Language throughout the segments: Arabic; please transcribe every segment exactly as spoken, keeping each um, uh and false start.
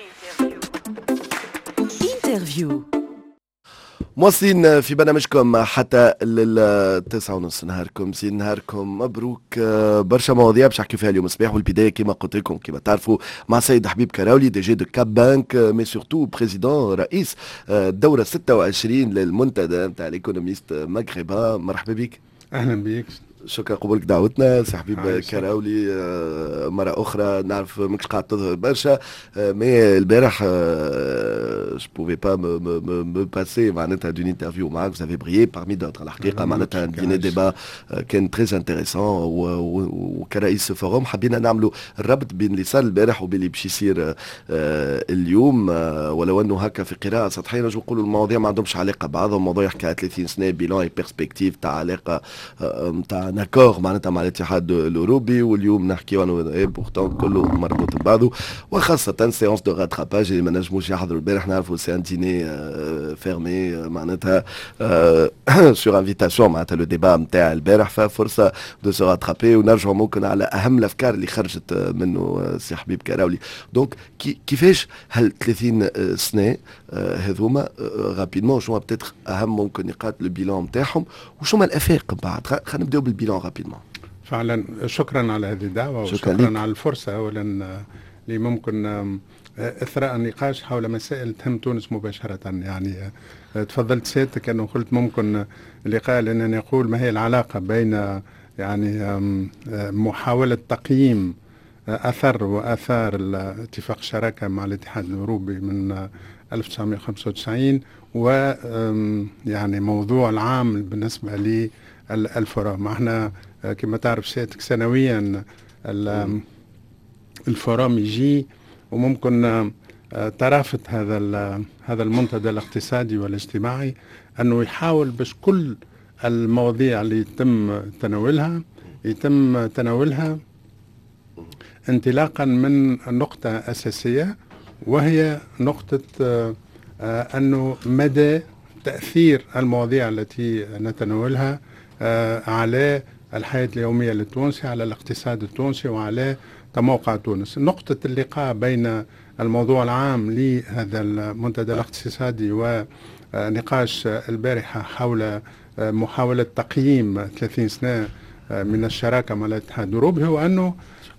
انترفيو مواصلين في برنامجكم حتى للتسعة ونص. نهاركم زين، نهاركم مبروك. برشا مواضيع باش نحكيو فيها اليوم الصباح، والبدايه كما قلت لكم كما تعرفوا مع سيد حبيب كراولي دي جي دو كاب بانك، مي سورتو بريزيدون رئيس الدوره ستة وعشرين للمنتدى نتاع الايكونوميست مغربا. مرحبا بك. اهلا بك، شكرا قبولك دعوتنا سي حبيب كراولي. مرة أخرى نعرف ماكش قاعد تظهر برشا، مي البارح جو بوفي با مو باسي معناتها دون انترفيو معاك، vous avez brillé parmi d'autres الحقيقة. معناتها ديني ديبا كان تري انتريسون، وكرئيس فوروم حبينا نعملوا الربط بين اللي صار البارح وبين اللي باش يصير اليوم، ولو انه هكا في قراءة سطحية نجم نقولوا المواضيع ما عندهمش علاقة ببعضهم. الموضوع يحكي على ثلاثين سنة بيلون اي بيرسبكتيف تاع علاقة تاع ناكور معناتها مع الاتحاد الاوروبي، واليوم نحكيو عنه بورتون كله مربوط ببعضه، وخاصه سيونس دو راتراباج اللي ما نجموش يحضروا البارح. نعرفوا سي ان ديني فيرمي معناتها سور انفيتاسيون معناتها لو ديبا نتاع البارح، ففرصه دو سو راترابي ونرجعوا ممكن على اهم الافكار اللي خرجت منه سي حبيب كراولي. دونك كيفاش هال ثلاثين سنه هذوما رابيدمون شنو بتاتر اهم ممكن نقاط البيلون نتاعهم وشو ما الافاق بعد؟ خلينا نبداو بالبيلون رابيدمون. فعلا شكرا على هذه الدعوه وشكرا ليك على الفرصه اولا اللي ممكن اثراء النقاش حول مسائل تهم تونس مباشره. يعني تفضلت سيادتك انه قلت ممكن اللقاء لانني اقول ما هي العلاقه بين يعني محاوله تقييم اثر واثار اتفاق الشراكه مع الاتحاد الاوروبي من ألف وتسعمائة وخمسة وتسعين و يعني موضوع العام بالنسبه لي الفورام. احنا كما تعرف سيادتك سنويا الفورام يجي، وممكن طرافة هذا هذا المنتدى الاقتصادي والاجتماعي انه يحاول باش كل المواضيع اللي يتم تناولها يتم تناولها انطلاقا من نقطة أساسية، وهي نقطة انه مدى تأثير المواضيع التي نتناولها على الحياة اليومية للتونسي، على الاقتصاد التونسي، وعلى تموقع تونس. نقطة اللقاء بين الموضوع العام لهذا المنتدى الاقتصادي ونقاش البارحة حول محاولة تقييم ثلاثين سنة من الشراكة مع الاتحاد الأوروبي هو أنه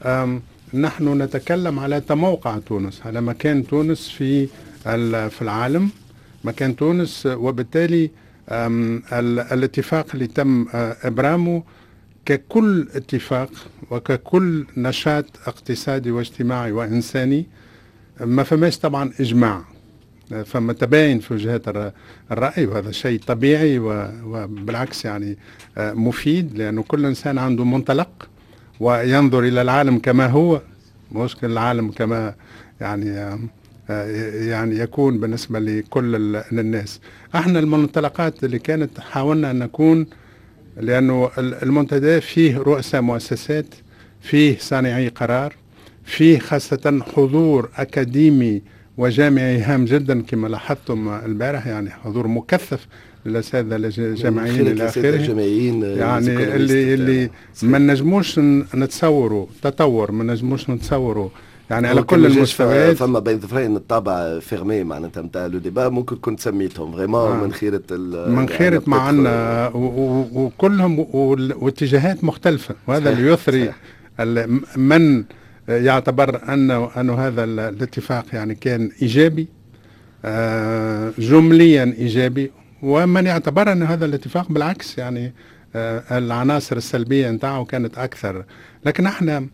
نحن نتكلم على تموقع تونس، على مكان تونس في في العالم، مكان تونس، وبالتالي الاتفاق اللي تم إبرامه ككل اتفاق وككل نشاط اقتصادي واجتماعي وإنساني ما فماش طبعا إجماع، فما تباين في وجهات الرأي، وهذا شيء طبيعي وبالعكس يعني مفيد، لأنه كل إنسان عنده منطلق وينظر إلى العالم كما هو، مش العالم كما يعني يعني يكون بالنسبة لكل الناس. احنا المنطلقات اللي كانت حاولنا أن نكون، لأنه المنتدى فيه رؤساء مؤسسات، فيه صانعي قرار، فيه خاصة حضور أكاديمي وجامعي هام جدا كما لاحظتم البارح، يعني حضور مكثف للأساتذة الجامعيين إلى آخره، يعني اللي اللي ما نجموش نتصوروا تطور، ما نجموش نتصوروا يعني على كل المستويات. فما بين ظفرين الطابع فيرمي معناتها نتاع لو ديبا، ممكن كنت سميتهم فريمون آه. من خيرة من خيرة معنا وكلهم واتجاهات مختلفة، وهذا اللي يثري من يعتبر أنه أنه هذا الاتفاق يعني كان إيجابي آه جمليا إيجابي، ومن يعتبر أن هذا الاتفاق بالعكس يعني آه العناصر السلبية نتاعه كانت أكثر. لكن احنا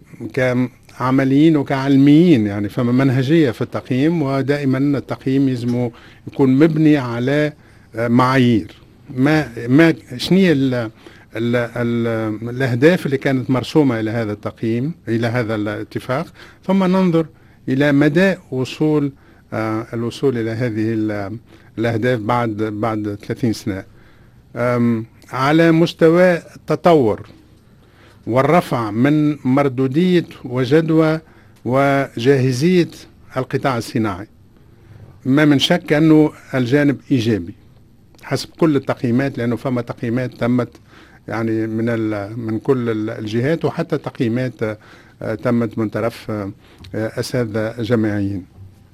كعمليين وكعلميين يعني فما منهجية في التقييم، ودائما التقييم يلزم يكون مبني على معايير. ما ما شنية ال ال ال الأهداف اللي كانت مرسومة إلى هذا التقييم، إلى هذا الاتفاق، ثم ننظر إلى مدى وصول آه الوصول إلى هذه الأهداف بعد بعد ثلاثين سنة على مستوى التطور والرفع من مردودية وجدوى وجاهزية القطاع الصناعي. ما من شك أنه الجانب إيجابي حسب كل التقييمات، لأنه فما تقييمات تمت يعني من من كل الجهات، وحتى تقييمات تمت من طرف أساتذة جامعيين.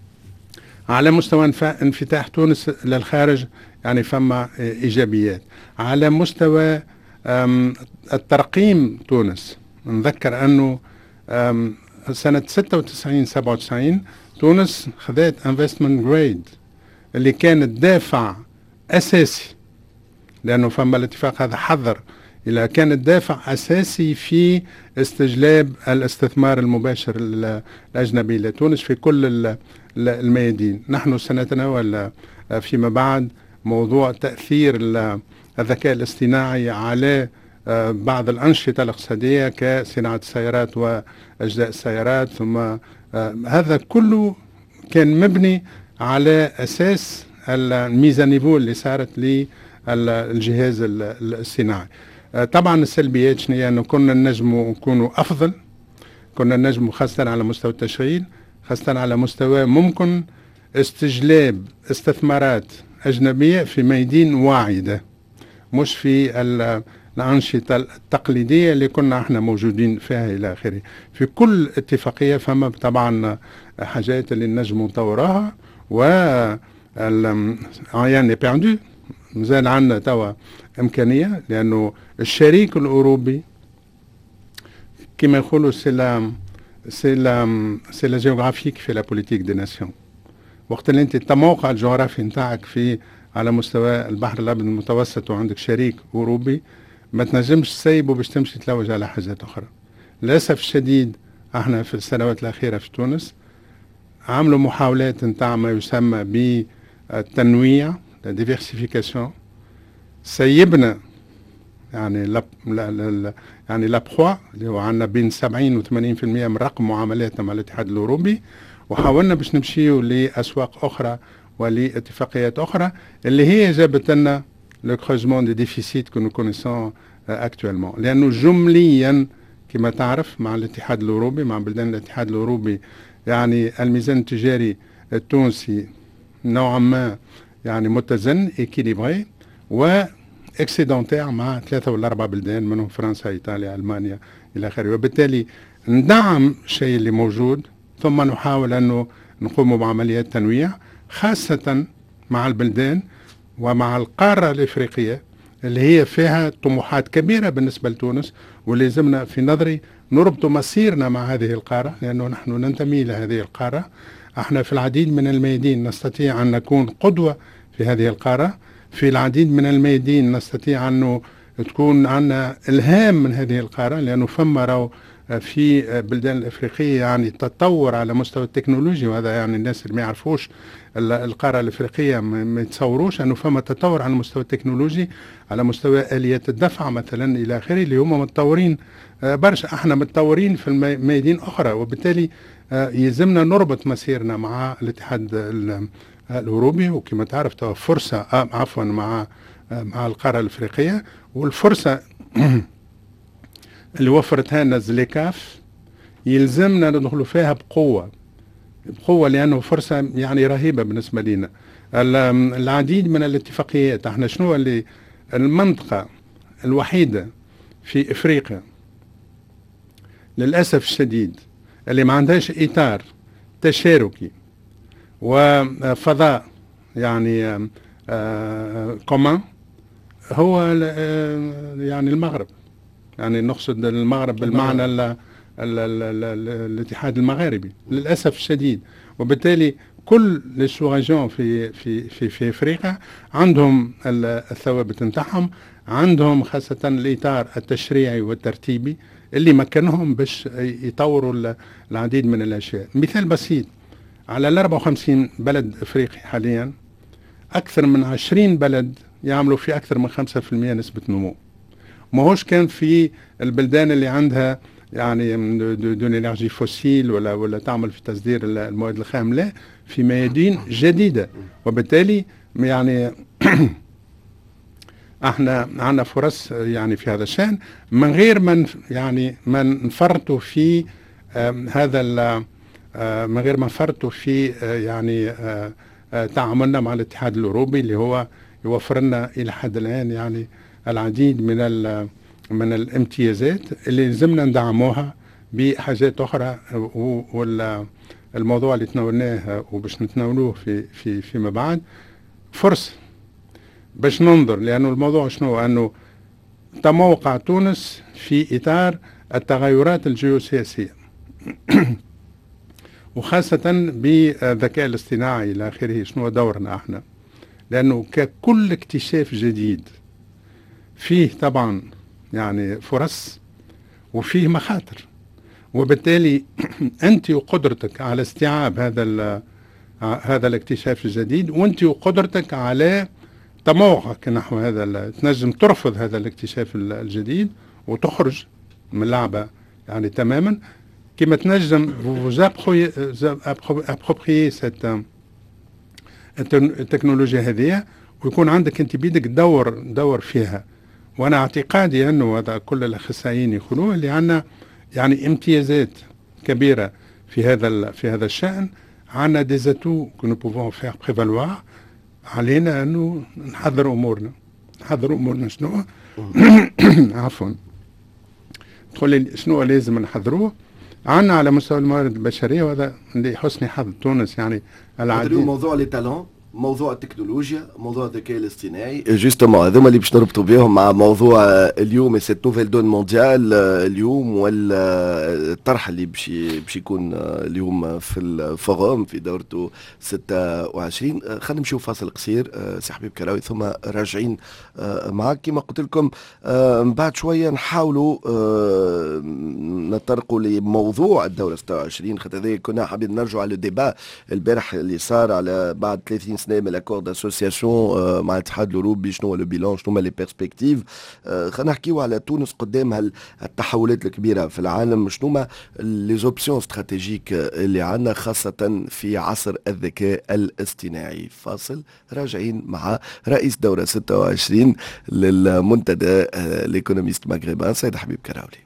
على مستوى انفتاح تونس للخارج يعني فما إيجابيات. على مستوى الترقيم تونس، نذكر أنه سنة ستة وتسعين سبعة وتسعين تونس خذت انفستمنت جريد اللي كانت دافع أساسي، لأنه فما الاتفاق هذا حذر إلى كانت دافع أساسي في استجلاب الاستثمار المباشر الأجنبي لتونس في كل الميادين. نحن سنتناول فيما بعد موضوع تأثير الذكاء الاصطناعي على بعض الأنشطة الاقتصادية كصناعة السيارات وأجزاء السيارات، ثم هذا كله كان مبني على أساس الميزانيفو اللي صارت للجهاز الصناعي. طبعا السلبيات شنو هي؟ أنه كنا نجموا نكونوا أفضل، كنا نجموا خاصة على مستوى التشغيل، خاصة على مستوى ممكن استجلاب استثمارات أجنبية في ميادين واعدة، مش في الأنشطة التقليدية اللي كنا احنا موجودين فيها إلى آخره. في كل اتفاقية فما طبعا حاجات اللي نجموا نطوراها، و يعني بيردو مازال عندنا توا إمكانية، لأنه الشريك الأوروبي كما يقولوا سي لا سي لا سي لا جيوغرافيك في لا بوليتيك دي ناسيون. وقت اللي انت التموقع الجغرافي نتاعك في على مستوى البحر الابيض المتوسط وعندك شريك اوروبي، ما تنجمش تسيبه باش تمشي تلوج على حاجات اخرى. للاسف الشديد احنا في السنوات الاخيره في تونس عملوا محاولات نتاع ما يسمى بالتنويع، ديفيرسيفيكاسيون، سيبنا يعني لا لا يعني لابخوا اللي هو عندنا بين سبعين و ثمانين بالمئة من رقم معاملاتنا مع الاتحاد الاوروبي، وحاولنا باش نمشيو لاسواق اخرى ولاتفاقيات اخرى اللي هي جابت لنا لو كروزمون دي ديفيسيت كو نو كونيسون اكتويلمون. لانه جمليا كما تعرف مع الاتحاد الاوروبي، مع بلدان الاتحاد الاوروبي، يعني الميزان التجاري التونسي نوعا ما يعني متزن اكيليبري و اكسيدونتير مع ثلاثة ولا أربع بلدان منهم فرنسا إيطاليا ألمانيا إلى آخره. وبالتالي ندعم الشيء اللي موجود، ثم نحاول أنه نقوم بعمليات تنويع خاصة مع البلدان ومع القارة الإفريقية اللي هي فيها طموحات كبيرة بالنسبة لتونس، واللي لازمنا في نظري نربط مسيرنا مع هذه القارة، لأنه نحن ننتمي لهذه القارة. احنا في العديد من الميادين نستطيع أن نكون قدوة في هذه القارة، في العديد من الميادين نستطيع أنه تكون عندنا إلهام من هذه القارة، لأنه فما راو في بلدان الإفريقية يعني تطور على مستوى التكنولوجيا، وهذا يعني الناس اللي ما يعرفوش القارة الإفريقية ما يتصوروش أنه فما تطور على المستوى التكنولوجي، على مستوى آليات الدفع مثلا إلى آخره، اللي هم متطورين برشا. احنا متطورين في الميادين أخرى، وبالتالي يلزمنا نربط مسيرنا مع الاتحاد الأوروبي. وكما تعرف توا فرصة آه عفوا مع آه مع القارة الأفريقية، والفرصة اللي وفرتها لنا زليكاف يلزمنا ندخلوا فيها بقوة بقوة، لأنه فرصة يعني رهيبة بالنسبة لنا. العديد من الاتفاقيات، احنا شنو اللي المنطقة الوحيدة في إفريقيا للأسف الشديد اللي ما عندهاش إطار تشاركي وفضاء يعني كومان هو يعني المغرب. يعني نقصد المغرب بالمعنى ال ال ال ال الاتحاد المغاربي للأسف الشديد. وبالتالي كل السوغاجون في في في في افريقيا عندهم الثوابت نتاعهم، عندهم خاصة الإطار التشريعي والترتيبي اللي مكنهم باش يطوروا العديد من الأشياء. مثال بسيط، على ال أربعة وخمسين بلد افريقي حاليا اكثر من عشرين بلد يعملوا في اكثر من خمسة بالمئة نسبة نمو. ما هوش كان في البلدان اللي عندها يعني دون انرجي فوسيل ولا ولا تعمل في تصدير المواد الخام، لا، في ميادين جديدة. وبالتالي يعني احنا عندنا فرص يعني في هذا الشأن من غير من يعني ما نفرطوا في هذا من غير ما نفرطوا في يعني تعاملنا مع الاتحاد الأوروبي اللي هو يوفر لنا إلى حد الآن يعني العديد من من الامتيازات اللي لازمنا ندعموها بحاجات أخرى. وال الموضوع اللي تناولناه وباش نتناولوه في في فيما بعد فرصة باش ننظر، لأنه الموضوع شنو؟ أنه تموقع تونس في إطار التغيرات الجيوسياسية وخاصة بالذكاء الاصطناعي إلى آخره. شنو دورنا احنا؟ لأنه ككل اكتشاف جديد فيه طبعا يعني فرص وفيه مخاطر، وبالتالي أنت وقدرتك على استيعاب هذا هذا الاكتشاف الجديد، وأنت وقدرتك على تموقعك نحو هذا، تنجم ترفض هذا الاكتشاف الجديد وتخرج من اللعبة يعني تماما، كما تنجم ابروبريي التكنولوجيا هذه ويكون عندك انت بيدك دور دور فيها. وانا اعتقادي انه هذا كل الاخصائيين يقولوه اللي عندنا يعني امتيازات كبيره في هذا في هذا الشان. عندنا دي زاتو كو نو بوفون فير بريفالوار، علينا انه نحضر امورنا. نحضر امورنا شنو؟ عفوا تقول لي شنو لازم نحضروه؟ عندنا على مستوى الموارد البشريه، وهذا لحسن حظ تونس يعني العديد. موضوع لي تالون، موضوع التكنولوجيا، موضوع الذكاء الاصطناعي، جوستومون هذوما اللي باش نربطوا بهم مع موضوع اليوم سيت نوفيل دون مونديال اليوم، والطرح اللي باش باش يكون اليوم في الفوروم في دورته ستة وعشرين. خلينا نمشيو فاصل قصير سي حبيب كراوي، ثم راجعين معك كما قلت لكم. من بعد شويه نحاولوا نطرقوا لموضوع الدوره ستة وعشرين، خاطر هذا كنا حابين نرجعوا على الديبا البارح اللي صار على بعد ثلاثين سنه من الاكورد داسوسياسيون مع الاتحاد الاوروبي. شنو هو لو بيلون، شنو هما لي بيرسبكتيف؟ خلينا نحكيو على تونس قدام التحولات الكبيره في العالم، شنو هما لي زوبسيون استراتيجيك اللي عندنا خاصه في عصر الذكاء الاصطناعي. فاصل، راجعين مع رئيس دوره ستة وعشرين للمنتدى ليكونوميست مغربان سيد حبيب كراولي.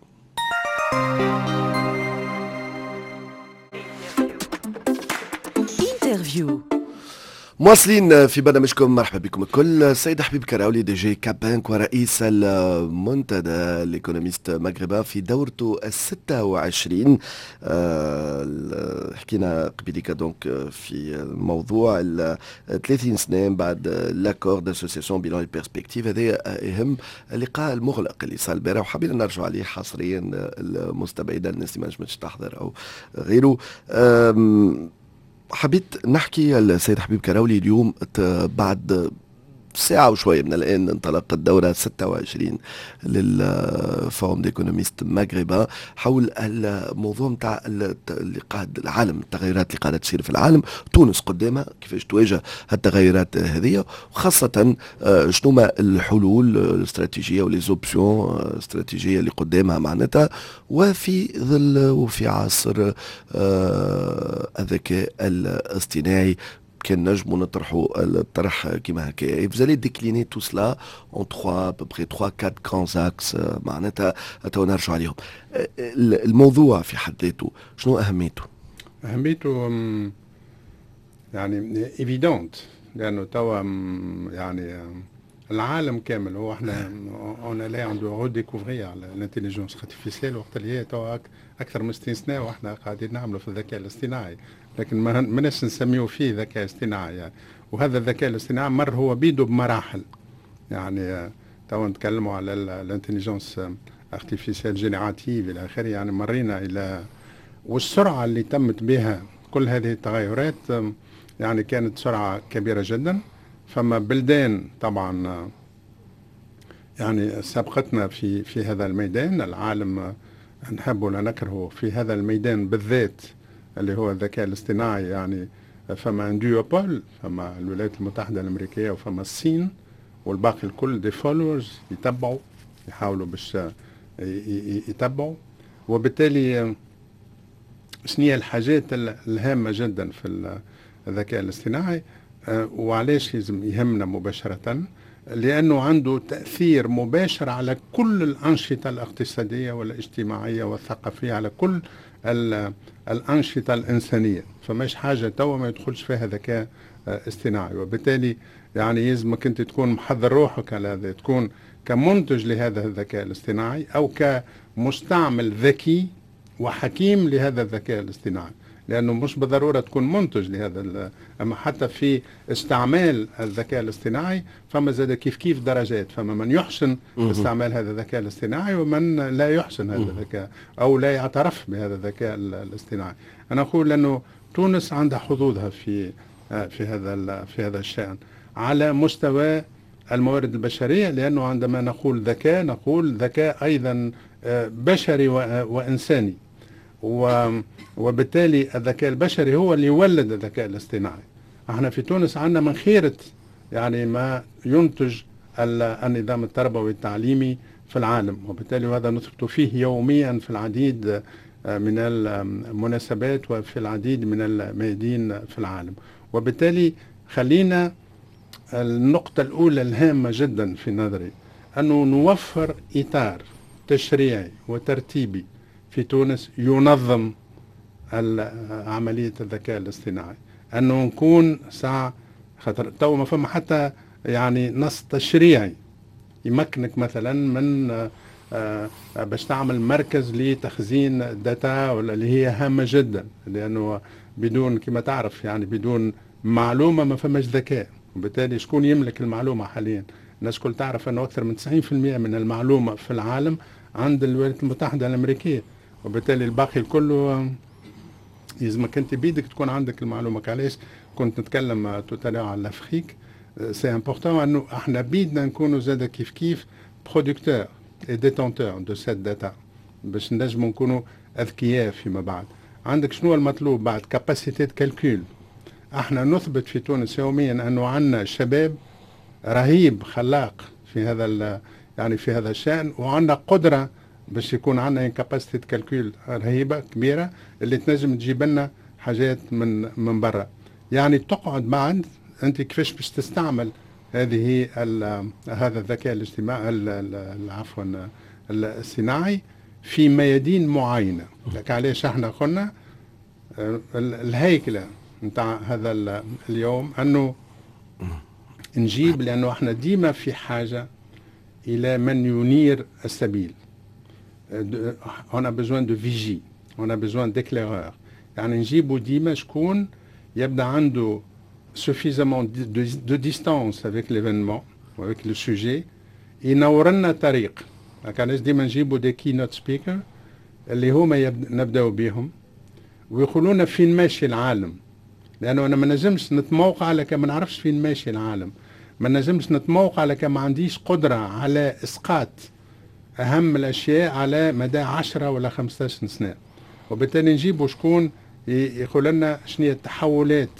انترفيو. مواصلين في برنامجكم، مرحبا بكم الكل. السيد حبيب كراولي دي جي كابانك ورئيس المنتدى الايكونوميست مغربا في دورته الستة وعشرين. أه حكينا قبيلك دونك في موضوع ثلاثين سنة بعد لاكور داسوسياسيون بيلون البيرسبكتيف. هذا اهم اللقاء المغلق اللي صار البارح وحبينا نرجع عليه حصريا المستبعدة الناس اللي ما نجمتش تحضر او غيره. حبيت نحكي السيد حبيب كراولي اليوم بعد ساعة وشوية من الآن انطلقت الدورة ستة وعشرين للفورم ديكونوميست مغربا حول الموضوع متاع اللي قاعد العالم، التغيرات اللي قاعدة تصير في العالم، تونس قدامها كيفاش تواجه التغيرات هذه، وخاصة شنو ما الحلول الاستراتيجية ولي زوبسيون الاستراتيجية اللي قدامها معناتها، وفي ظل وفي عصر الذكاء الاصطناعي كان نجمو نطرحوا الطرح كيما هكا. Vous allez décliner tout cela en trois, à peu près trois, quatre grands axes معناتها تو نرجعوا عليهم. الموضوع في حد ذاته شنو أهميته؟ أهميته يعني ايفيدونت، لأنه توا يعني العالم كامل هو احنا اون الي عم دو ريديكوفري على الانتيليجنس ارتيفيسيال، وقت اللي هي توا اكثر من ستين سنه واحنا قاعدين نعملوا في الذكاء الاصطناعي، لكن ما مناش نسميه فيه ذكاء اصطناعي يعني. وهذا الذكاء الاصطناعي مر هو بيده بمراحل يعني. توا نتكلموا على الانتيليجنس ارتيفيسيال جينيراتيف الى اخره، يعني مرينا الى والسرعه اللي تمت بها كل هذه التغيرات يعني كانت سرعه كبيره جدا. فما بلدان طبعا يعني سبقتنا في في هذا الميدان، العالم نحب ولا نكره في هذا الميدان بالذات اللي هو الذكاء الاصطناعي يعني. فما ديوبول، فما الولايات المتحدة الأمريكية، وفما الصين، والباقي الكل دي فولورز يتبعوا، يحاولوا باش يتبعوا. وبالتالي شنو هي الحاجات الهامة جدا في الذكاء الاصطناعي وعلاش لازم يهمنا مباشرة؟ لأنه عنده تأثير مباشر على كل الأنشطة الاقتصادية والاجتماعية والثقافية، على كل الأنشطة الإنسانية. فماش حاجة توا ما يدخلش فيها ذكاء اصطناعي. وبالتالي يعني لازمك أنت تكون محضر روحك على هذا، تكون كمنتج لهذا الذكاء الاصطناعي أو كمستعمل ذكي وحكيم لهذا الذكاء الاصطناعي. لأنه مش بالضرورة تكون منتج لهذا. أما حتى في استعمال الذكاء الاصطناعي فما زاد كيف كيف درجات، فما من يحسن استعمال هذا الذكاء الاصطناعي ومن لا يحسن هذا الذكاء أو لا يعترف بهذا الذكاء الاصطناعي. أنا أقول أنه تونس عندها حظوظها في في هذا في هذا الشأن على مستوى الموارد البشرية، لأنه عندما نقول ذكاء نقول ذكاء أيضا بشري وإنساني، وبالتالي الذكاء البشري هو اللي يولد الذكاء الاصطناعي. احنا في تونس عندنا من خيرة يعني ما ينتج النظام التربوي التعليمي في العالم، وبالتالي هذا نثبت فيه يوميا في العديد من المناسبات وفي العديد من الميادين في العالم. وبالتالي خلينا النقطة الأولى الهامة جدا في نظري أنه نوفر إطار تشريعي وترتيبي في تونس ينظم عملية الذكاء الاصطناعي، أنه نكون ساعة خاطر تو ما فما حتى يعني نص تشريعي يمكنك مثلا من آه باش تعمل مركز لتخزين الداتا ولا اللي هي هامة جدا، لأنه بدون كما تعرف يعني بدون معلومة ما فماش ذكاء، وبالتالي شكون يملك المعلومة حاليا؟ الناس كل تعرف أنه أكثر من تسعين بالمئة من المعلومة في العالم عند الولايات المتحدة الأمريكية، وبالتالي الباقي كله يلزمك أنت بيدك تكون عندك المعلومة. علاش كنت نتكلم توتالير على الأفريك، سي امبورتون أنه احنا بيدنا نكونوا زاد كيف كيف برودكتور اي ديتونتور دو سيت داتا باش نجموا نكونوا أذكياء فيما بعد. عندك شنو المطلوب بعد؟ كاباسيتي دو كالكول. احنا نثبت في تونس يوميا أنه عندنا شباب رهيب خلاق في هذا يعني في هذا الشأن، وعندنا قدرة باش يكون عندنا كاباسيتي كالكول رهيبة كبيرة اللي تنجم تجيب لنا حاجات من من برا. يعني تقعد بعد انت كيفاش باش تستعمل هذه هذا الذكاء الاجتماعي عفوا الصناعي في ميادين معينة. لك علاش احنا قلنا الهيكلة نتاع هذا اليوم انه نجيب، لانه احنا ديما في حاجة الى من ينير السبيل. on a besoin de vigie, on a besoin d'éclaireurs. يعني نجيبوا ديما شكون يبدا عنده suffisamment de, de, de distance avec l'événement ou avec le sujet ينور لنا طريق. علاش ديما نجيبوا دي keynote speaker اللي هما نبداو بهم ويقولون فين ماشي العالم، لانه انا ما نجمش نتموقع على كما نعرفش فين ماشي العالم، ما نجمش نتموقع على كما عنديش قدرة على اسقاط أهم الأشياء على مدى عشرة ولا خمسة عشر سنة. وبالتالي نجيبوا شكون يقول لنا شنو هي التحولات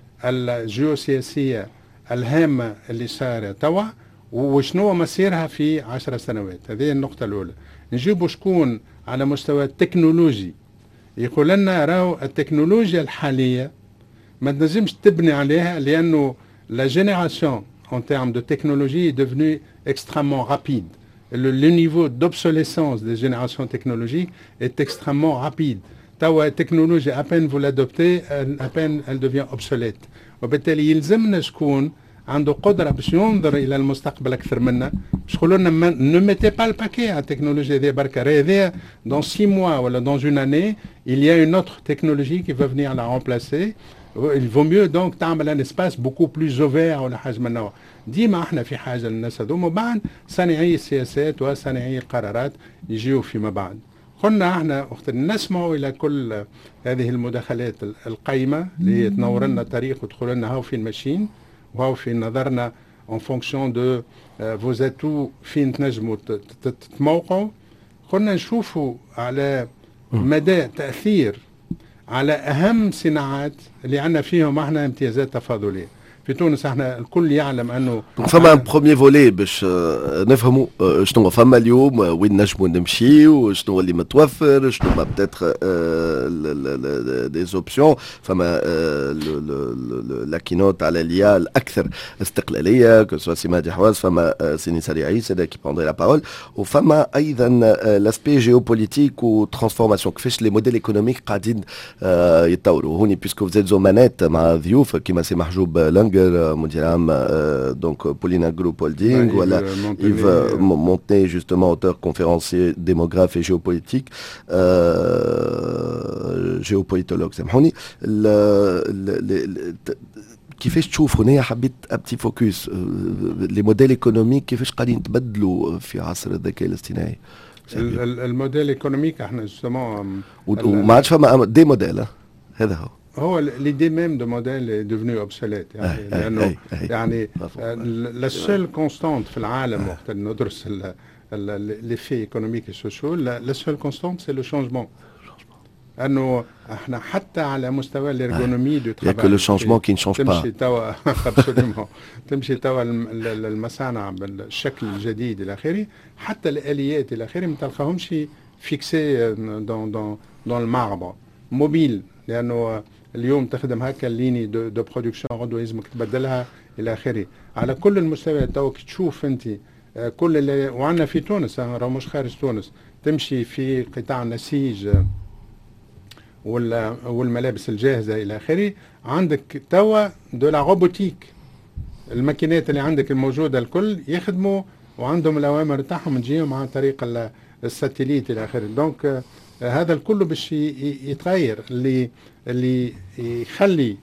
الجيوسياسية الهامة اللي صارت توا وشنو مسيرها في عشر سنوات. هذه النقطة الأولى. نجيبوا شكون على مستوى التكنولوجي يقول لنا راهو التكنولوجيا الحالية ما تنجمش تبني عليها، لأنه la génération en termes de technologie est devenue extrêmement rapide. Le, le niveau d'obsolescence des générations technologiques est extrêmement rapide. La technologie, à peine vous l'adoptez, à peine elle devient obsolète. وبالتالي يلزمنا شكون عنده قدرة باش ينظر إلى المستقبل أكثر منا، باش يقولوا لنا ne mettez pas le paquet à la technologie هذه بركة، هذه dans six mois ولا dans une année il y a une autre technologie qui va venir la remplacer. Il vaut mieux donc تعمل un espace beaucoup plus ouvert ولا حاجة من النوع. ديما احنا في حاجة للناس هذوما، وبعد صانعي السياسات وصانعي القرارات يجيوا فيما بعد. قلنا احنا وقت نسمعوا الى كل هذه المداخلات القيمة اللي هي تنور لنا طريق وتقول لنا هاو فين ماشيين وهاو فين نظرنا en fonction de vos atouts فين تنجموا تتموقعوا. قلنا نشوفوا على مدى تأثير على أهم صناعات اللي عندنا فيهم احنا امتيازات تفاضلية. في تونس احنا الكل يعلم انه فما ان بروميير فولي باش نفهموا شنو فما اليوم وين نجموا نمشيو، شنو اللي متوفر، شنو ما بتاتر دي زوبسيون. فما لا كينوت على ليا الاكثر استقلاليه كو سوا سي مهدي حواس، فما سيني سالي عيسى كي بروندري لا بارول، وفما ايضا لاسبي جيوبوليتيك و ترانسفورماسيون كيفاش لي موديل ايكونوميك قاعدين يتطوروا. هوني بيسكو فزيت زومانات مع ضيوف كيما سي محجوب لانج Berger, مدير عام donc Paulina Group Holding, voilà, Yves Montenay, justement auteur, conférencier, démographe et géopolitique, euh, géopolitologue سامحوني. كيفاش تشوف هنا حبيت ابتي فوكس لي موديل ايكونوميك كيفاش قاعدين يتبدلوا في عصر الذكاء الاصطناعي؟ الموديل ايكونوميك احنا جوستومون وما عادش فما دي موديل، هذا هو هو ليدي ميم دو موديل ديفنو اوبسوليت يعني أي لانه أي أي يعني لا سول كونستانت في العالم وقت ندرس لي في ايكونوميك سوسيو لا سول كونستانت سي لو شونجمون. انه احنا حتى على مستوى الارغونومي دو ترافاي ياك لو شونجمون كي نشونج با تمشي توا ابسوليومون تمشي توا المصانع بالشكل الجديد الى اخره، حتى الاليات الى اخره ما تلقاهمش فيكسي دون دون دون الماربر موبيل، لانه اليوم تخدم هكا الليني دو, دو برودكسيون غدوه لازمك تبدلها الى اخره على كل المستويات. تو تشوف انت كل اللي وعندنا في تونس راه مش خارج تونس، تمشي في قطاع النسيج والملابس الجاهزه الى اخره، عندك توا دو لا روبوتيك، الماكينات اللي عندك الموجوده الكل يخدموا وعندهم الاوامر تاعهم تجيهم عن طريق الساتيليت الى اخره. دونك هذا الكل باش يتغير اللي اللي يخلي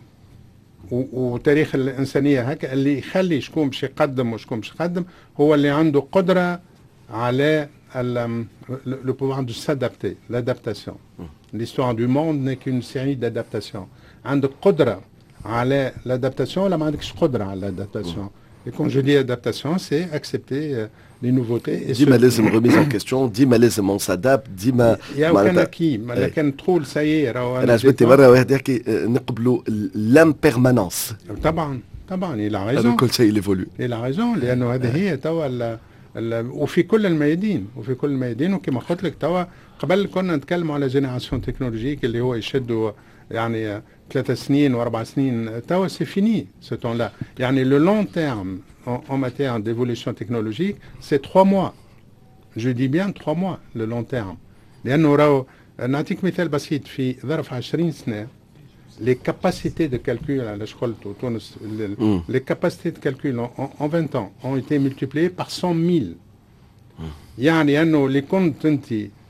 وتاريخ الانسانيه هكا اللي يخلي شكون باش يقدم وشكون باش يقدم هو اللي عنده قدره على le pouvoir de s'adapter, l'adaptation. L'histoire du monde n'est qu'une série d'adaptations. عندك قدرة على l'adaptation ولا ما عندكش قدرة على l'adaptation. Et quand je dis adaptation, c'est accepter les nouveautés. ديما لازم remise en question, ديما لازم on s'adapte, ديما يا وكان كي لكن تقول سي راهو انا عجبتني مرة واحد يحكي نقبلوا l'impermanence. طبعا طبعا il a raison. كل شيء évolue. il a raison لأنه هذه هي توا وفي كل الميادين وفي كل الميادين. وكما قلت لك توا قبل كنا نتكلم على جينيراسيون تكنولوجيك اللي هو يشدوا يعني ثلاث سنين واربع سنين، توا سي فيني سو تون لا. يعني لو لون تيرم en matière d'évolution technologique c'est trois mois. je dis bien trois mois le long terme. لأنه راهو نعطيك مثال بسيط، في ظرف عشرين سنة les capacités de calcul à l'école de Tunis, mm. les capacités de calcul en, en, en vingt ans ont été multipliées par cent mille. Mm. يعني أنه اللي كنت أنت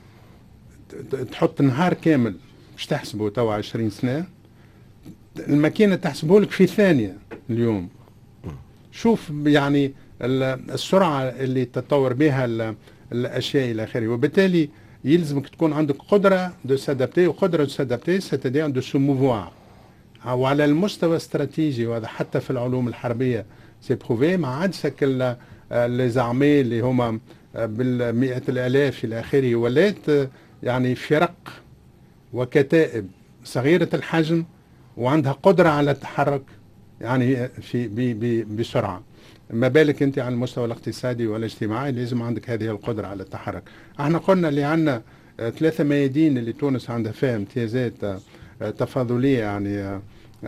تحط نهار كامل باش تحسبه توا عشرين سنة، الماكينة تحسبه لك في ثانية اليوم. mm. شوف يعني السرعة اللي تتطور بها الأشياء إلى آخره، وبالتالي يلزمك تكون عندك قدرة دو سادابتي، وقدرة دو سادابتي ستدير دو سو موفوار. وعلى المستوى الاستراتيجي وهذا حتى في العلوم الحربية سي بروفي، ما عادش هكا لي زارمي اللي هما بالمئات الالاف الى اخره، ولات يعني فرق وكتائب صغيرة الحجم وعندها قدرة على التحرك يعني في بي بي بسرعة. ما بالك انت على المستوى الاقتصادي والاجتماعي لازم عندك هذه القدرة على التحرك. احنا قلنا اللي عندنا ثلاثة ميادين اللي تونس عندها فيها امتيازات تفاضلية يعني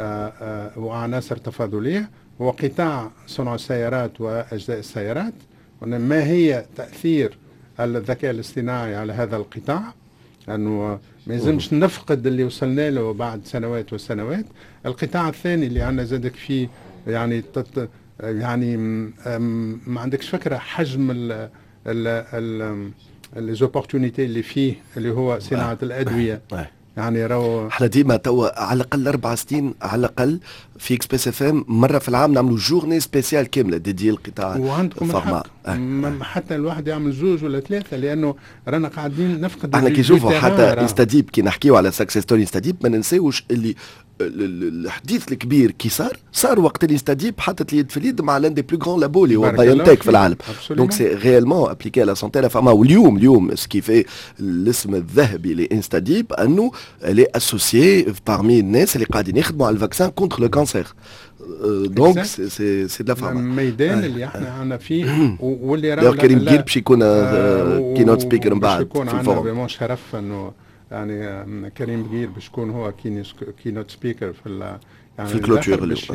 وعناصر تفاضلية، هو قطاع صنع السيارات واجزاء السيارات. ما هي تأثير الذكاء الاصطناعي على هذا القطاع؟ لأنه ما يلزمش نفقد اللي وصلنا له بعد سنوات وسنوات. القطاع الثاني اللي عندنا زادك فيه يعني تت يعني ما عندكش فكرة حجم ال ال ليزوبورتونيتي اللي فيه اللي هو صناعة الأدوية. يعني راهو احنا ديما توا على الاقل اربع سنين على الاقل في اكسبريس اف ام مره في العام نعملوا جورني سبيسيال كامله ديدي القطاع. وعندكم الحق اه. حتى الواحد يعمل زوج ولا ثلاثه، لانه رانا قاعدين نفقد. احنا كي نشوفوا حتى انستاديب كي نحكيو على سكسيس ستوري انستاديب ما ننساوش اللي الحديث الكبير كي صار صار وقت اللي انستاديب حطت اليد في اليد مع لان دي بلو غران لابو اللي هو بايونتك في العالم. دونك سي ريالمون ابليكي على سونتي لا فارما. واليوم اليوم سكيفي الاسم الذهبي لانستاديب انه اللي اسوسيي بارمي الناس اللي قاعدين يخدموا على الفاكسان كونتر لو كانسير. دونك سي سي دو لا فارما. الميدان اللي احنا عندنا فيه واللي راه كريم بقير باش يكون كينوت سبيكر من بعد يكون عندنا بمون شرف انه يعني كريم بقير باش يكون هو كينوت سبيكر في يعني في الكلوتشر باش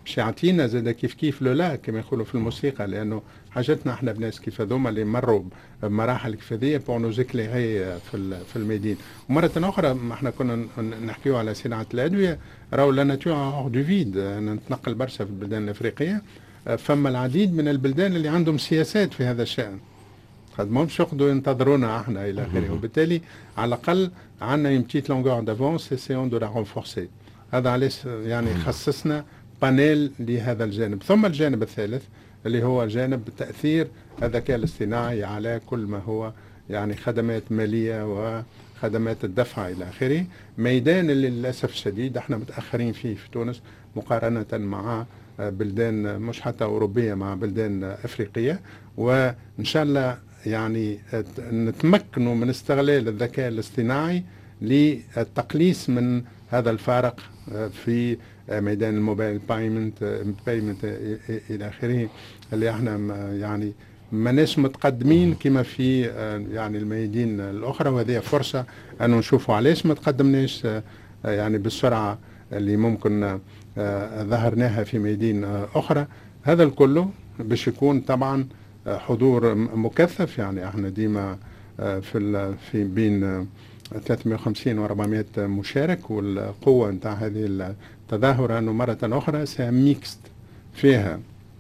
باش يعطينا زاد كيف كيف لولا كما يقولوا في الموسيقى، لانه حاجتنا احنا بناس كيف هذوما اللي مروا بمراحل كيف هذيا بون نو زيكليغي في في الميدين. ومره اخرى احنا كنا نحكيو على صناعه الادويه، راهو لا ناتور اور دو فيد، نتنقل برشا في البلدان الافريقيه، فما العديد من البلدان اللي عندهم سياسات في هذا الشان، قد ماهمش يقعدوا ينتظرونا احنا الى اخره، وبالتالي على الاقل عندنا اون بتيت لونغور دافونس اسيون دو لا رونفورسي. هذا علاش يعني خصصنا بانيل لهذا الجانب. ثم الجانب الثالث اللي هو جانب تاثير الذكاء الاصطناعي على كل ما هو يعني خدمات ماليه وخدمات الدفع الى اخره، ميدان اللي للاسف الشديد احنا متاخرين فيه في تونس مقارنه مع بلدان مش حتى أوروبية، مع بلدان أفريقية. وإن شاء الله يعني نتمكنوا من استغلال الذكاء الاصطناعي للتقليص من هذا الفارق في ميدان الموبايل بايمنت بايمنت إلى آخره، اللي احنا يعني ماناش متقدمين كما في يعني الميادين الأخرى، وهذه فرصة أن نشوفوا علاش ما تقدمناش يعني بالسرعة اللي ممكن ظهرناها في ميادين أخرى. هذا الكله باش يكون طبعا حضور مكثف، يعني احنا ديما في في بين ثلاثمائة وخمسين و أربعمائة مشارك، والقوة نتاع هذه التظاهرة أنه مرة أخرى سميكست، فيها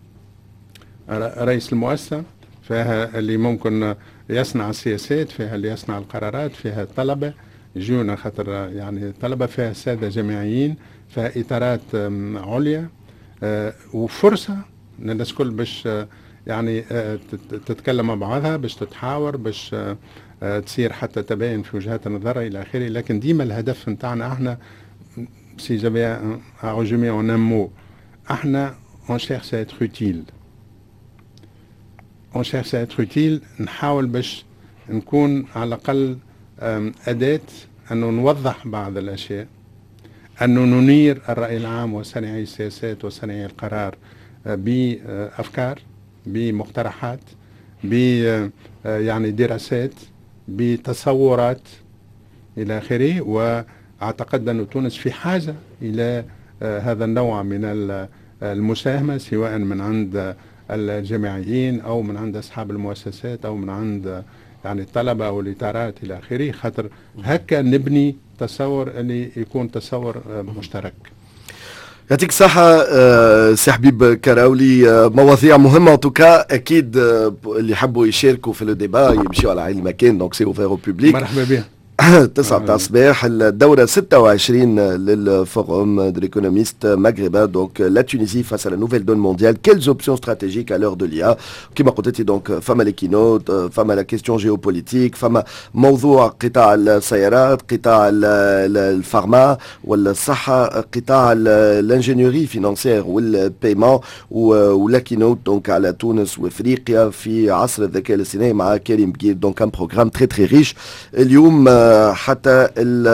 رئيس المؤسسة، فيها اللي ممكن يصنع السياسات، فيها اللي يصنع القرارات، فيها طلبة يجونا خاطر يعني طلبة، فيها سادة جامعيين، فيها إطارات عليا، وفرصة الناس كل باش يعني تتكلم مع بعضها، باش تتحاور، باش تصير حتى تباين في وجهات النظر إلى آخره. لكن ديما الهدف نتاعنا احنا سي جافي ريزومي اون ان مو، احنا اون شيرش اتر اوتيل، اون شيرش اتر اوتيل، نحاول باش نكون على الأقل أداة أنه نوضح بعض الأشياء، أنه ننير الرأي العام وصانعي السياسات وصانعي القرار بأفكار، بمقترحات، ب يعني دراسات، بتصورات إلى آخره. وأعتقد أن تونس في حاجة إلى هذا النوع من المساهمة، سواء من عند الجامعيين أو من عند أصحاب المؤسسات أو من عند يعني الطلبة أو الإطارات إلى آخره، خاطر هكا نبني تصور اللي يكون تصور مشترك. يعطيك الصحة سي حبيب كراولي، مواضيع مهمة توكا، أكيد اللي يحبوا يشاركوا في الديبا يمشيوا على عين المكان، دونك سي اوفير او بوبليك. مرحبا بهم. تسعة تاع الصباح، الدورة ستة وعشرين للفوروم de l'économiste maghrébin, donc la Tunisie face à la nouvelle donne mondiale, quelles options stratégiques à l'heure de l'I A. كما قلت donc فما les keynote، فما la question géopolitique، فما موضوع قطاع السيارات، قطاع الفارما والصحة، قطاع الانجينيوري فينانسير والبايمون، ولا keynote donc على تونس وافريقيا في عصر الذكاء الاصطناعي مع كريم بقير. donc un programme très très riche. اليوم حتى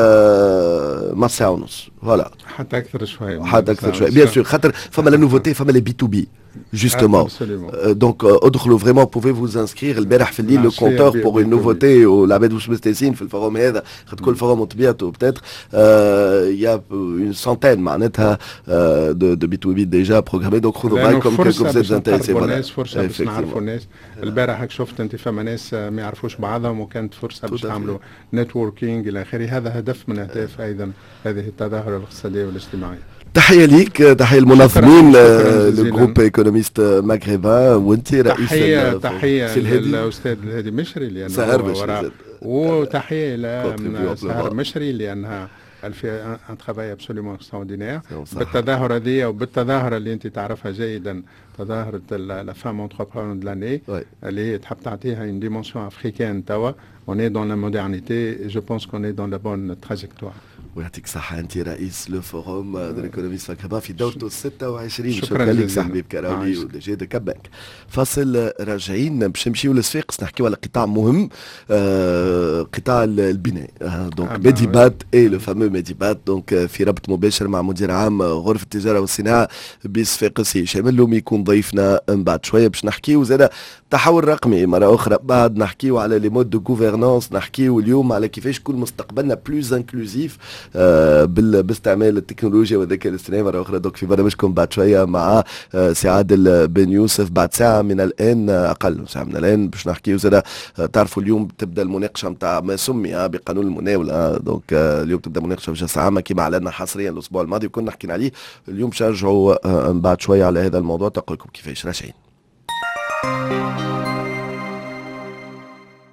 المساء ونص، فوالا حتى اكثر شويه، حتى اكثر شويه بيان سور، خاطر فما لا نوفوتي، فما لي بي تو بي justement. دونك ادخلوا فريمون، بوفي فوز انسكرير. البارح في الليل لو كونتور بور اون نوفوتي، والعباد واش مستانسين في الفوروم هذا، خاطر كل فوروم طبيعته بتاتر يا اون سانتين معناتها دو دو بي تو بي ديجا بروغرامي. دونك خذوا بالكم كيف زيد انتريسي. فوالا فرصه باش نعرفوا الناس. البارح هاك شفت انت فما ناس ما يعرفوش بعضهم، وكانت فرصه باش نعملوا نتوركينج الى اخره. هذا هدف من اهداف ايضا هذه التظاهره الاقتصاديه والاجتماعيه. تحية ليك، تحية المنظمين الجروب ايكونوميست مغربا، وانت رئيس. تحية تحية للأستاذ الهادي مشري لأنه سهر مشري، وتحية لسهر مشري لأنها في ان ترافاي ابسوليومون اكستراوردينير. بالتظاهرة هذه وبالتظاهرة اللي انت تعرفها جيدا، تظاهرة لا فام انتربرونور دو لاني، اللي هي تحب تعطيها une dimension africaine توا. on est dans la modernité et je pense qu'on est dans la bonne trajectoire. ويعطيك الصحة، أنت رئيس لو فوروم دو ليكونوميست مغربا في دورته ستة وعشرين. شكرا لك سي حبيب كراولي ودجي دو كابانك. فاصل راجعين باش نمشيو للصفاقس، نحكيو على قطاع مهم، آه قطاع البناء. آه دونك آه ميديبات اي لو فامو ميديبات، دونك في ربط مباشر مع مدير عام غرفة التجارة والصناعة بصفاقس هشام اللومي، يكون ضيفنا من بعد شوية باش نحكيو زاد تحول رقمي مرة أخرى، بعد نحكيو على لي مود دو غوفرنانس، نحكيو اليوم على كيفاش يكون مستقبلنا بلوز انكلوزيف باستعمال التكنولوجيا والذكاء الاصطناعي مرة أخرى. دوك في برنامجكم بعد شوية مع سي عادل بن يوسف بعد ساعة من الآن، أقل ساعة من الآن باش نحكيو زاد. تعرفوا اليوم تبدأ المناقشة نتاع ما سمي بقانون المناولة. دونك اليوم تبدأ مناقشة في جلسة عامة كما أعلنا حصريا الأسبوع الماضي وكنا حكينا عليه. اليوم باش نرجعوا بعد شوية على هذا الموضوع. تقولكم كيفاش رشين.